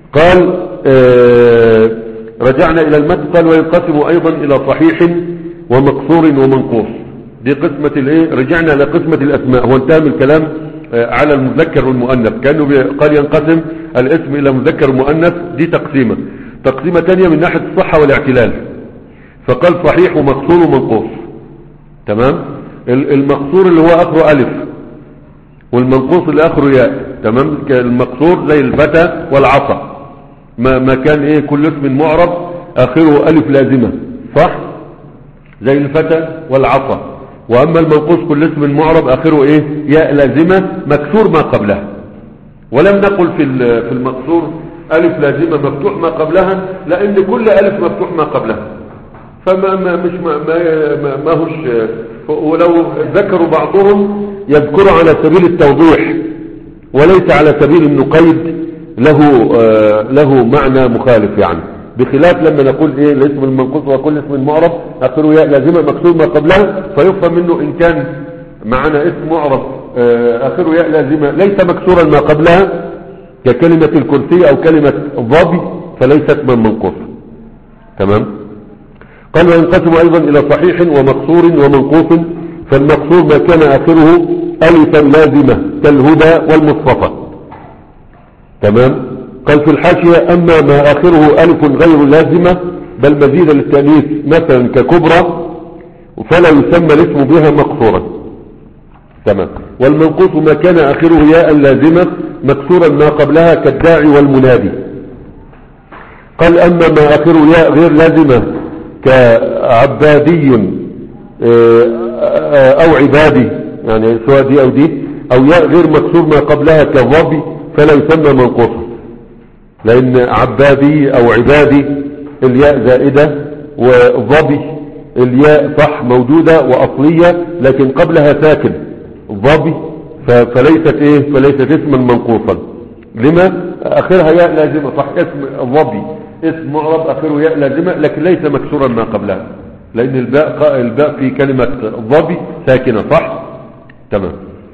قال آه رجعنا الى المتن. قال وينقسم ايضا الى صحيح ومقصور ومنقوص. دي قسمة الايه، رجعنا لقسمة الاسماء. هو انتهى من الكلام آه على المذكر والمؤنث، كانه قال ينقسم الاسم الى مذكر ومؤنث. دي تقسيمة. تقسيمة تانية من ناحية الصحة والاعتلال، فقال صحيح ومقصور ومنقوص. تمام. المقصور اللي هو اخره الف، والمنقوص اللي اخره ياء. تمام. المقصور زي الفتى والعصا، ما, ما كان ايه كل اسم معرب اخره الف لازمة، صح، زي الفتى والعصا. واما المنقوص كل اسم معرب اخره ايه ياء لازمة مكسور ما قبلها. ولم نقل في في المقصور الف لازمة مفتوح ما قبلها، لان كل الف مفتوح ما قبلها، فما ما مش ما ما, ما هوش. ولو ذكروا بعضهم يذكر على سبيل التوضيح وليس على سبيل انه قيد له آه له معنى مخالف، يعني بخلاف لما نقول ايه الاسم المنقوص وكل اسم معرب اخره ياء لازمه مكسور ما قبلها، فيفهم منه ان كان معنا اسم معرب آه اخره ياء لازمه ليس مكسورا ما قبلها ككلمه الكرسي او كلمه الظبي فليس اسما منقوصا. تمام. قال وينقسم ايضا الى صحيح ومقصور ومنقوص. فالمقصور ما كان اخره الفا لازمه كالهدى والمصطفى. تمام. قال في الحاشية اما ما اخره الف غير لازمة بل مزيد للتأنيث مثلا ككبرى فلا يسمى الاسم بها مقصورا. تمام. والمنقوص ما كان اخره ياء لازمة مكسورا ما قبلها كالداعي والمنادي. قال اما ما اخره ياء غير لازمة كعبادي او عبادي، يعني سواء دي او دي، او ياء غير مكسور ما قبلها كالظبي فلا يسمى منقوصا، لان عبادي او عبادي الياء زائدة وظبي الياء صح موجودة واصلية لكن قبلها ساكن ظبي فليست ايه فليست اسما منقوصا. لما اخرها ياء لازمة صح، اسم ظبي اسم معرب اخره ياء لازمة لكن ليس مكسورا ما قبلها، لان الباء الباء في كلمة ظبي ساكنة، صح. تمام.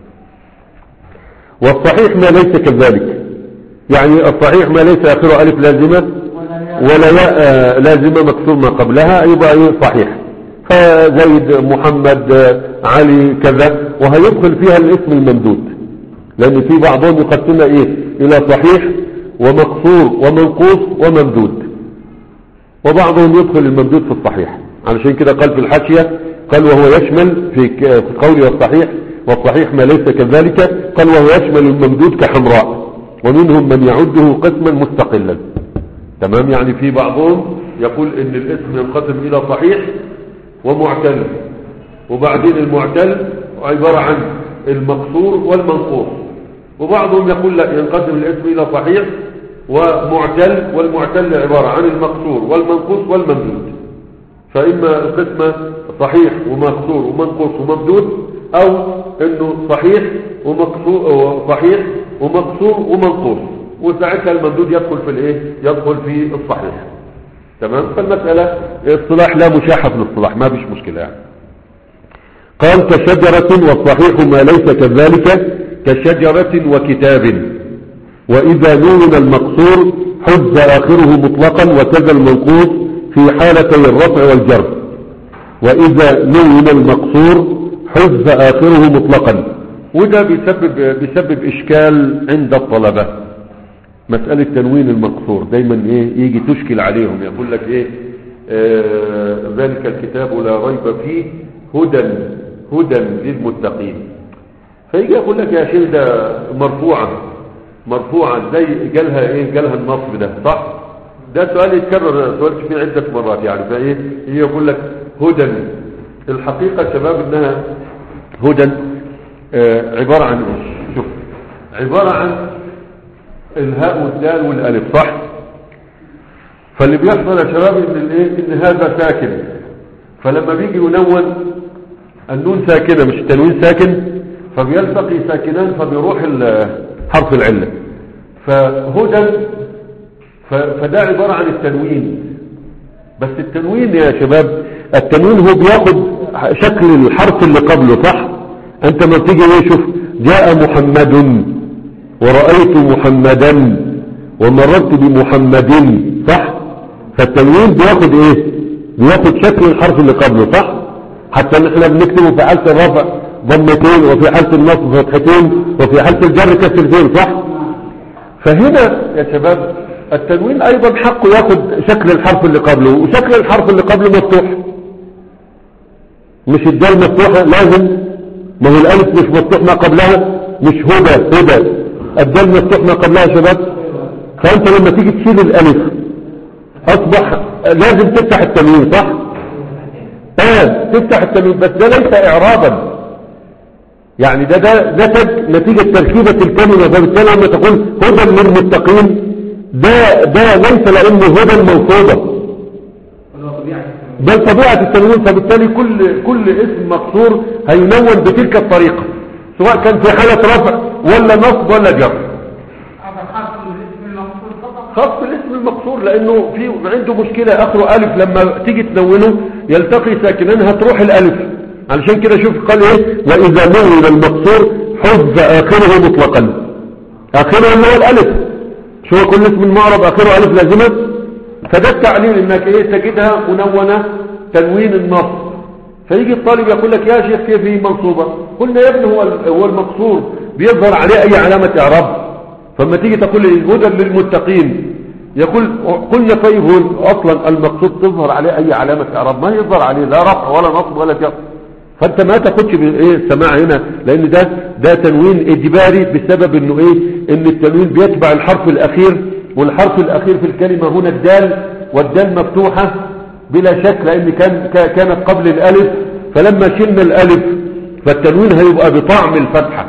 والصحيح ما ليس كذلك، يعني الصحيح ما ليس اخره الف لازمة ولا ياء لازمة مكسور ما قبلها يبقى صحيح. فزيد محمد علي كذا، وهيدخل فيها الاسم الممدود، لان في بعضهم يقسمها ايه الى صحيح ومقصور ومنقوص وممدود، وبعضهم يدخل الممدود في الصحيح. علشان كده قال في الحاشية قال وهو يشمل في قوله الصحيح والصحيح ما ليس كذلك، قال وهو يشمل الممدود كحمراء ومنهم من يعده قسما مستقلا. تمام. يعني في بعضهم يقول ان الاسم ينقسم الى صحيح ومعتل، وبعدين المعتل عبارة عن المقصور والمنقوص، وبعضهم يقول لا ينقسم الاسم الى صحيح ومعتل، والمعتل عبارة عن المقصور والمنقوص والممدود. فإما القسمة صحيح ومقصور ومنقوص وممدود، أو إنه صحيح ومقصور صحيح ومقصور ومنقوص، وساعتها الممدود يدخل في الإيه؟ يدخل في الصحيح. تمام. فالمسألة اصطلاح لا مشاحة في الاصطلاح، ما فيش مشكلة يعني. قال كشجرة والصحيح ما ليس كذلك كشجرة وكتاب. وإذا نون المقصور حز آخره مطلقا وكذا المنقوص في حالتي الرفع والجر. وإذا نون المقصور حز آخره مطلقا. وده بيسبب, بيسبب إشكال عند الطلبة، مسألة تنوين المقصور دايما إيه يجي تشكل عليهم، يقول لك إيه آه ذلك الكتاب لا ريب فيه هدى هدى للمتقين. فيجي يقول لك يا شيخ ده مرفوعة مرفوعة زي جالها إيه جالها النصب ده، صح؟ ده سؤال يتكرر، سؤال فيه عدة مرات يعني. فايه هي يقول لك هدى، الحقيقة شباب انها هدى آه عبارة عن ايش؟ شوف، عبارة عن الهاء والدال والالف، صح؟ فاللي بيحصل يا شباب ان الايه ان هذا ساكن، فلما بيجي ينون النون ساكنة مش التنوين ساكن، فبيلتقي ساكنان فبيروح حرف العلة. فهدى فده عبارة عن التنوين، بس التنوين يا شباب التنوين هو بياخد شكل الحرف اللي قبله، صح؟ انت ما بتيجي ايه شوف جاء محمد ورأيت محمدا ومررت بمحمد صح، فالتنوين بياخد ايه، بياخد شكل الحرف اللي قبله صح، حتى ان احنا بنكتبه في حالة الرفع ضمتين، وفي حالة النصب فتحتين، وفي حالة الجر كسرتين صح. فهنا يا شباب التنوين ايضا حقه ياخد شكل الحرف اللي قبله، وشكل الحرف اللي قبله مفتوح، مش الدال مفتوحة لازم، ما هو الالف مش مفتوح ما قبلها، مش هدى هدى، الدال مفتوح ما قبلها يا شباب. فانت لما تيجي تشيل الالف اصبح لازم تفتح التنوين صح، اه تفتح التنوين، بس ده ليس اعرابا، يعني ده ده نتج نتيجة تركيبة الكلمة. فبالتالي لما تقول هدى للمتقين ده ده ليس لانه هدى موصوبة، بل طبيعة التنوين. فبالتالي كل كل اسم مقصور هينون بتلك الطريقة، سواء كان في حالة رفع ولا نصب ولا جر. خاص بالاسم المقصور لانه في عنده مشكلة اخره الف، لما تيجي تنونه يلتقي ساكنين هتروح الالف، علشان كده شوف قال ايه، واذا نون المقصور حذف اخره مطلقا، اخره اللي هو الالف، شو كل اسم معرب اخره الف لازمة. فده التعليل انك ايه تجدها منونة تنوين النصب، فيجي الطالب يقول لك يا شيخ كيف هي منصوبة، قلنا يا ابني هو هو المقصور بيظهر عليه اي علامة اعراب، فلما تيجي تقول هدى للمتقين يقول قلنا طيب هو اصلا المقصود تظهر عليه اي علامة اعراب، ما يظهر عليه لا رفع ولا نصب ولا جر، فانت ما تاخدش بايه السماع هنا، لان ده ده تنوين اجباري بسبب انه ايه، ان التنوين بيتبع الحرف الاخير، والحرف الاخير في الكلمة هنا الدال، والدال مفتوحة بلا شك لان كان كانت قبل الالف، فلما شلنا الالف فالتنوين هيبقى بطعم الفتحة.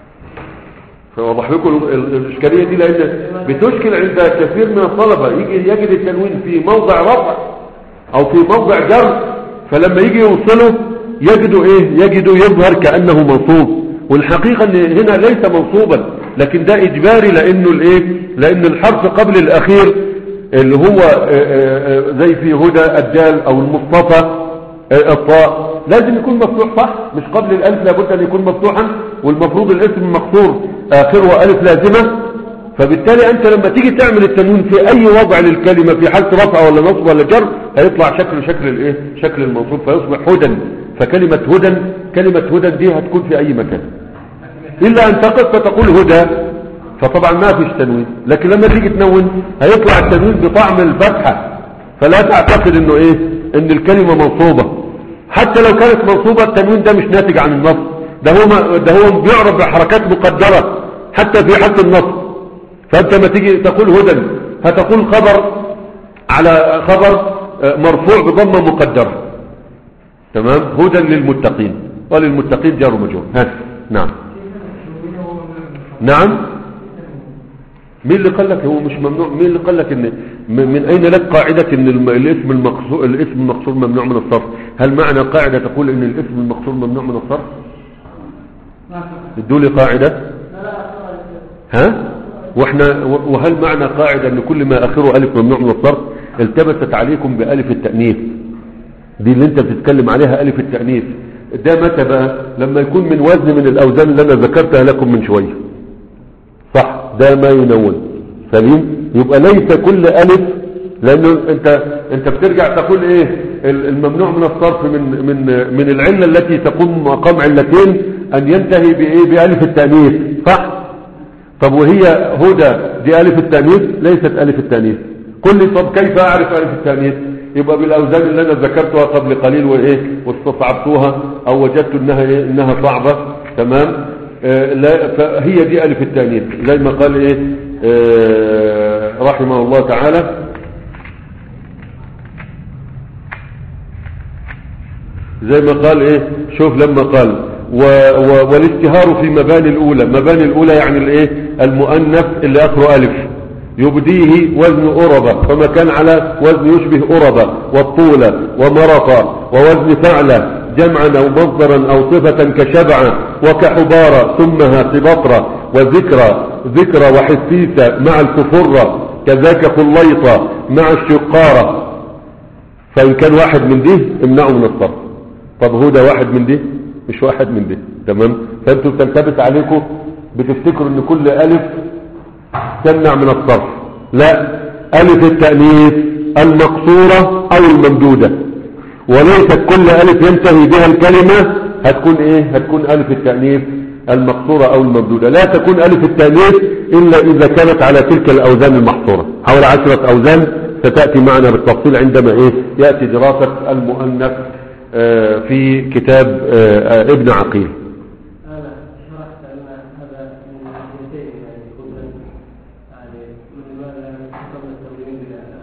فوضح لكم الاشكالية دي، لان بتشكل عند كثير من الطلبة، يجي يجد التنوين في موضع رفع او في موضع جر، فلما يجي يوصله يجدوا ايه، يجدوا يظهر كأنه منصوب، والحقيقة ان هنا ليس منصوبا، لكن ده اجباري لانه الايه، لان الحرف قبل الاخير اللي هو زي في هدى الدال او المصطفى الطاء لازم يكون مفتوح صح، مش قبل الالف لابد ان يكون مفتوحا، والمفروض الاسم مقصور اخره الف لازمة. فبالتالي انت لما تيجي تعمل التنوين في اي وضع للكلمة في حالة رفع ولا نصب ولا جر هيطلع شكل شكل الايه، شكل المنصوب، فيصبح هدى. فكلمة هدى كلمة هدى دي هتكون في اي مكان الا ان تقف فتقول هدى، فطبعا ما فيش تنوين. لكن لما تيجي تنون هيطلع التنوين بطعم الفتحة، فلا تعتقد انه ايه، ان الكلمة منصوبة، حتى لو كانت منصوبة التنوين ده مش ناتج عن النصب، ده هو ده هو بيعرف بحركات مقدرة حتى في حالة النصب. فانت لما تيجي تقول هدى هتقول خبر على خبر مرفوع بضمة مقدرة، تمام، هدى للمتقين، وللمتقين جار ومجرور. ها نعم نعم. مين اللي قال لك هو مش ممنوع؟ مين اللي قال لك ان من اين لك قاعدة ان الاسم المقصور الاسم المقصور ممنوع من الصرف؟ هل معنى قاعدة تقول ان الاسم المقصور ممنوع من الصرف؟ ادوا لي قاعدة. ها واحنا وهل معنى قاعدة ان كل ما اخره الف ممنوع من الصرف؟ التبست عليكم بالف التأنيث دي اللي انت بتتكلم عليها، الف التأنيث ده متى بقى؟ لما يكون من وزن من الاوزان اللي انا ذكرتها لكم من شوية صح، ده ما ينون سليم. يبقى ليس كل الف، لانه انت انت بترجع تقول ايه، الممنوع من الصرف من من من العله التي تقوم مقام علتين ان ينتهي بايه، بالف التانيث صح. طب وهي هدى دي الف التانيث؟ ليست الف التانيث. قل لي طب كيف اعرف الف التانيث؟ يبقى بالاوزان اللي انا ذكرتها قبل قليل وايه واستصعبتوها او وجدت انها ايه، انها صعبه، تمام. آه لا، فهي دي الف التانيث زي ما قال ايه آه رحمه الله تعالى، زي ما قال ايه، شوف لما قال و و والاشتهار في مباني الاولى، مباني الاولى يعني الايه، المؤنث اللي اخره الف، يبديه وزن أربة، فما كان على وزن يشبه أربة والطولة ومرطة ووزن فعلة جمعا أو مصدرا أو صفة كشبعة وكحبارة ثمها قبطرة وذكرى ذكرى وحسيسة مع الكفرة كذاك خليطة مع الشقارة. فإن كان واحد من دي امنعه من الصرف. طب هو ده واحد من دي؟ مش واحد من دي، تمام. فانتوا بتلتبس عليكم بتفتكروا ان كل ألف تمنع من الصرف، لا، ألف التأنيث المقصورة أو الممدودة، وليست كل ألف ينتهي بها الكلمة هتكون إيه؟ هتكون ألف التأنيث المقصورة أو الممدودة. لا تكون ألف التأنيث إلا إذا كانت على تلك الأوزان المحصورة، حول عشرة أوزان ستأتي معنا بالتفصيل عندما إيه؟ يأتي دراسة المؤنث في كتاب ابن عقيل. أنا شرحت أن هذا من ناحيتين، يعني يكون يعني لماذا نستخدم التمرين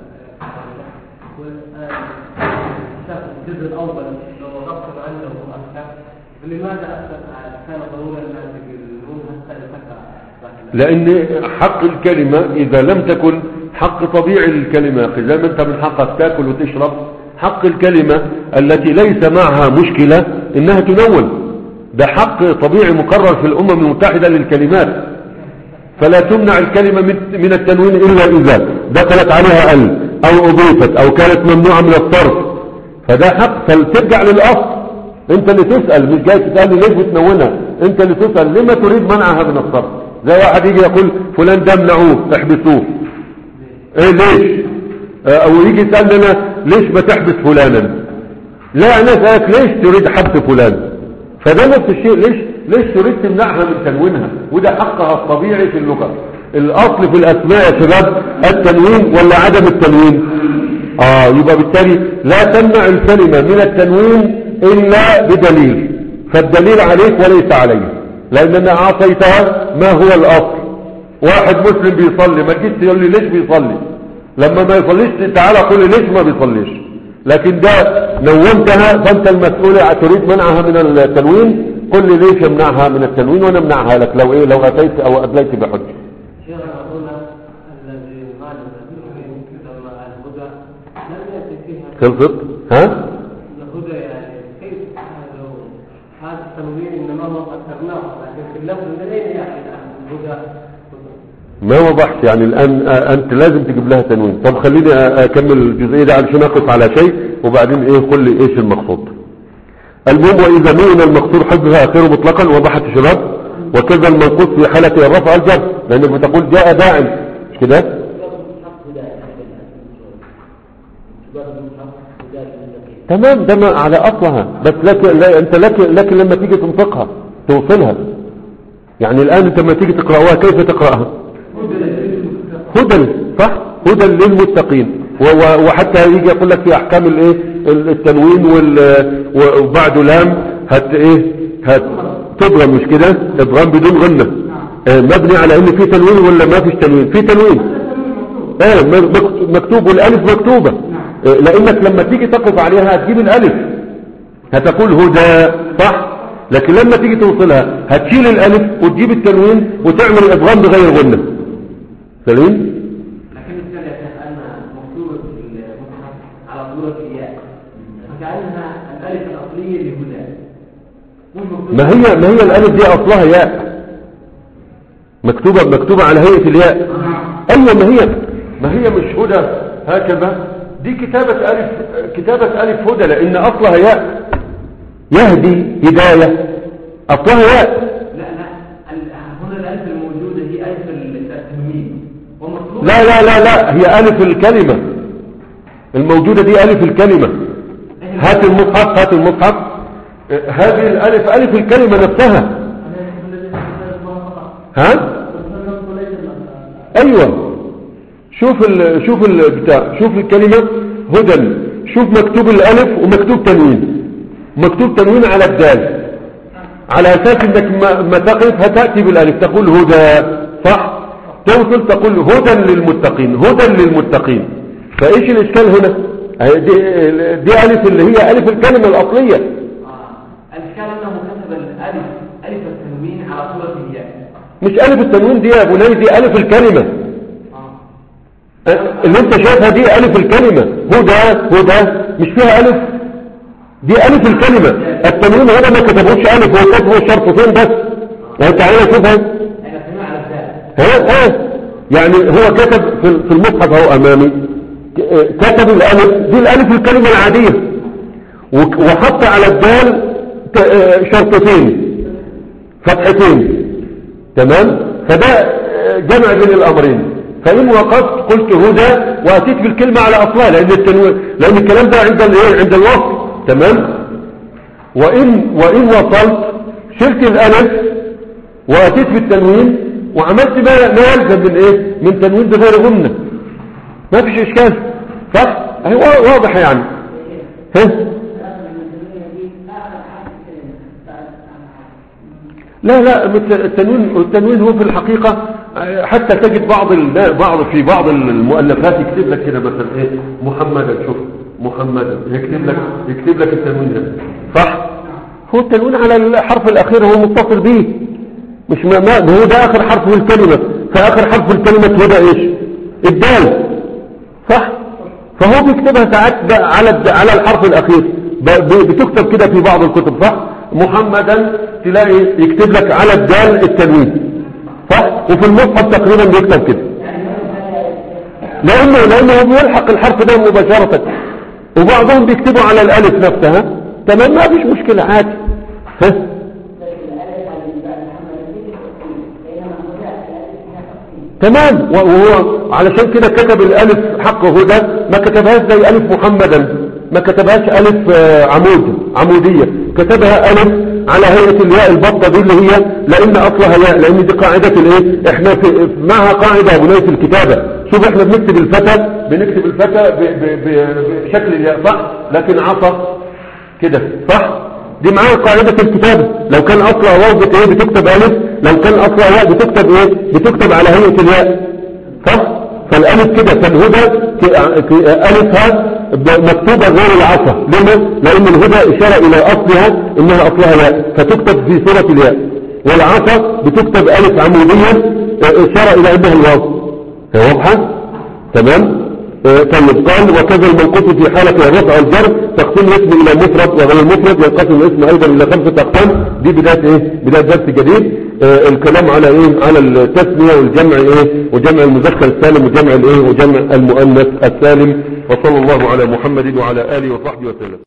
والآن شاف الجزء الأول لو وقفت عنده أكثر، لماذا كان ضروري أن نقول حتى يفكر؟ لأن حق الكلمة إذا لم تكن حق طبيعي للكلمة، زي ما أنت من حقك تأكل وتشرب، حق الكلمة التي ليس معها مشكلة إنها تنون، ده حق طبيعي مقرر في الأمم المتحدة للكلمات، فلا تمنع الكلمة من التنوين إلا إذا دخلت عليها ال أو أضيفت أو كانت ممنوعة من الصرف، فده حق. فلترجع للأصل، أنت اللي تسأل، مش جاي تسأل ليش بتنونها، أنت اللي تسأل لما تريد منعها من الصرف. زي واحد يجي يقول فلان ده منعوه احبسوه، ايه ليش؟ او يجي يسألنا ليش ما تحبس فلانا؟ لا، انا اسألك ليش تريد حبس فلان؟ فده نفس الشيء، ليش ليش تريد تمنعها من تنوينها؟ وده حقها الطبيعي في اللغة. الاصل في الاسماء يا شباب التنوين ولا عدم التنوين؟ اه يبقى بالتالي لا تمنع الكلمة من التنوين الا بدليل، فالدليل عليك وليس عليك، لاننا اعطيتها ما هو الاصل. واحد مسلم بيصلي، ما تجيش تقول لي ليش بيصلي، لما ما يصليش تعالى قول لي ليش ما بيصليش. لكن ده نونتها فانت المسؤول، تريد منعها من التنوين، قل لي ليش يمنعها من التنوين وانا امنعها لك لو ايه لو اتيت او ادليت بحجه. شيخنا هنا الذي قال لما الهدى لم يأتي فيها خلصت ها؟ الهدى يعني كيف هذا التنوين انما هو قدرناه، لكن في اللفظ من اين يأتي الهدى؟ ما وضحت يعني الآن. أنت لازم تجيب لها تنوين. طب خليني أكمل الجزئية ده علشان أقف على شيء وبعدين إيه قل لي إيش المقصود. المهم وإذا نون المقصود حذفها آخره مطلقا وضحت الشباب، وكذا المنقوص في حالة الرفع الجر، لأنك بتقول جاء داع مش كده؟ تمام، ده على أصلها، بس لكن لا أنت لكن لكن لما تيجي تنطقها توصلها. يعني الآن أنت لما تيجي تقرأها كيف تقرأها؟ هدى، صح؟ هدى للمتقين. وحتى يجي يقول لك في احكام الايه التنوين وبعده لام هت ايه هت تضغم مش كده؟ ادغام بدون غنة، اه مبني على ان في تنوين ولا ما فيش تنوين؟ في تنوين اه مكتوب، والالف مكتوبة، اه لانك لما تيجي تقف عليها هتجيب الالف هتقول هدى، صح؟ لكن لما تيجي توصلها هتشيل الالف وتجيب التنوين وتعمل الادغام بغير غنة. سليم؟ لكن الثانية كأنها مكتوبة في المصحف على صورة الياء، فكأنها الألف الأصلية لهدى. ما هي ما هي الألف دي أصلها ياء، مكتوبة مكتوبة على هيئة الياء. أيوة، ما هي ما هي مش هدى هكذا، دي كتابة ألف كتابة ألف هدى، لأن أصلها ياء. يهدي هداية أصلها ياء. لا لا لا لا، هي ألف الكلمة الموجودة دي، ألف الكلمة. هات المصحف هات المصحف هذه الألف ألف الكلمة نفسها. ها؟ أيوة، شوف ال شوف البتاع، شوف الكلمة هدى، شوف مكتوب الألف ومكتوب تنوين، مكتوب تنوين على الدال، على أساس أنك ما تقف هتأتي بالألف تقول هدى، صح؟ توصل تقول هدى للمتقين، هدى للمتقين. فايش الاشكال هنا؟ دي, دي الف اللي هي الف الكلمة الاصلية. اه الاشكال انه كتب الالف الف التنوين على صورة الياء. مش الف التنوين دي يا بني، دي الف الكلمة. اه اللي انت شايفها دي الف الكلمة، هدى هدى مش فيها الف، دي الف الكلمة. التنوين هذا ما كتبوش الف، هو كتبوا شرطتين بس. يعني تعالى شوفها. ها ها يعني هو كتب في المصحف اهو امامي، كتب الالف دي الالف الكلمة العادية، وحط على الدال شرطتين فتحتين، تمام؟ فده جمع بين الامرين، فإن وقفت قلت هدى وأتيت بالكلمة على أصلها، لأن التنوين لأن الكلام ده عند الايه عند الوصف. تمام. وإن وإن وصلت شلت الألف وأتيت بالتنوين وعملت ما ما يلزم من إيه من تنوين بغير غنة، ما فيش إشكال. صح؟ هي واضح يعني. ها؟ لا لا التنوين التنوين هو في الحقيقة حتى تجد بعض بعض في بعض المؤلفات يكتب لك كده مثلا ايه محمدا، شوف محمدا يكتب لك يكتب لك التنوين ده. صح؟ هو التنوين على الحرف الأخير هو متصل به، مش ما, ما هو ده آخر حرف في الكلمة، فآخر حرف في الكلمة هو ده ايش؟ الدال. صح؟ فهو بيكتبها ساعات على على الحرف الأخير، بتكتب كده في بعض الكتب. صح؟ محمدا تلاقي يكتب لك على الدال التنوين. صح؟ وفي المصحف تقريبا بيكتب كده، لأنه لأنه بيلحق الحرف ده مباشرة، وبعضهم بيكتبوا على الألف نفسها. تمام، ما فيش مشكلة عادي. ها؟ تمام. وهو علشان كده كتب الألف حقه ده، ما كتبهاش زي ألف محمدا، ما كتبهاش ألف عمود عمودية، كتبها ألف على هيئة الياء البطة دي اللي هي لأن أصلها ياء، لأن دي قاعدة الايه احنا في معها قاعدة بناية الكتابة. شوف احنا بنكتب الفتى بنكتب الفتى بشكل الياء. صح؟ لكن عصا كده. صح؟ دي معاها قاعدة الكتابة، لو كان أصلها واو ايه بتكتب ألف، لو كان أصلها ياء بتكتب ايه بتكتب على هيئة الياء. صح؟ فالألف كده فالهدى ألفها مكتوبة غير العصا. لما؟ لأن الهدى إشارة إلى أصلها إنها أصلها ياء فتكتب في صورة الياء، والعصا بتكتب ألف عمودية إشارة إلى أنها الواو. واضحة؟ تمام؟ طيب قال وكذا المنقوص في حالة الرفع والجر تقسيم الاسم إلى مفرد وغير مفرد، ينقسم الاسم أيضا إلى خمسة أقسام. دي بداية إيه؟ بداية درس جديد. آه الكلام على إيه؟ على التسمية والجمع إيه؟ وجمع المذكر السالم وجمع الإيه؟ وجمع المؤنث السالم. وصلى الله على محمد وعلى آله وصحبه وسلم.